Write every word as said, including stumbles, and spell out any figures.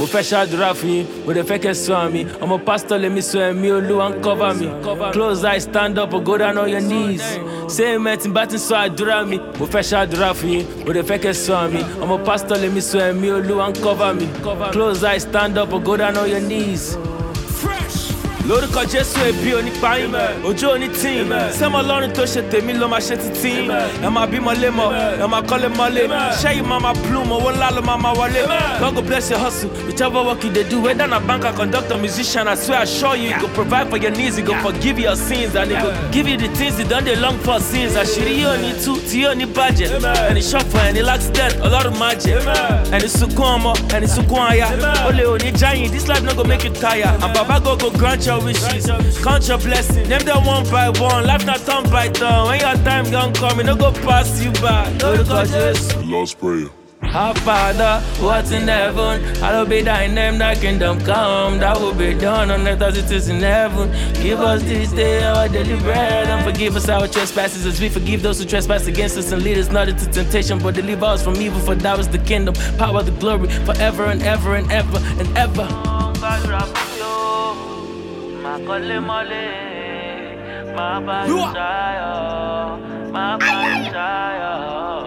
Mo fẹ́ ṣàdúrà fún yín, mo dẹ̀ fẹ́ kẹ́ sọ àmì. Ọmọ pásítọ̀ lèmi sọ ẹ̀mí Olúwa ń cover mi. Close eyes, stand up or go down on your knees. Say amen tí n bá ti sọ àdúrà mi. Mo fẹ́ ṣàdúrà fún yín, mo dẹ̀ fẹ́ kẹ́ sọ àmì. Ọmọ pásítọ̀ lèmi sọ ẹ̀mí Olúwa ń cover mi. Close eyes, stand up or go down on your knees. Lórúkọ Jésù ebi onípayín, ojú onítín, sẹ́mọ lọ́run tó ṣe tèmi ló máa ṣe títí. Ẹ máa bímọ lémọ, ẹ máa kọ́lé mọ́lé, ṣẹ́yìn máa máa plume, owó ńlá ló máa máa wọlé. God go bless your hustle, whichever work you dey do, whether na banker, conductor, musician, I swear I assure you, he go provide for your needs, he go forgive your sins, and he go give you the things you don dey long for since. Àṣírí yóò ní tú, tí yóò ní bàjẹ́, ẹni ṣọ̀fọ̀ ẹni l'accident, Ọlọ́run máa jẹ́, ẹni sunkún ọmọ, ẹni sunkún aya, olè òní jáyìn, this life no go make you tire, and Baba go go grant your wishes, count your blessings, name them one by one, life not turn by turn, when your time gon' come, it no go pass you by. Lórúkọ Jésù. Lord's Prayer. Our Father, who art in heaven, hallowed be thy name, thy kingdom come, thy will be done on earth as it is in heaven. Give us this day our daily bread, and forgive us our trespasses as we forgive those who trespass against us, and lead us not into temptation, but deliver us from evil, for thou is the kingdom, power, the glory, forever and ever and ever and ever. You are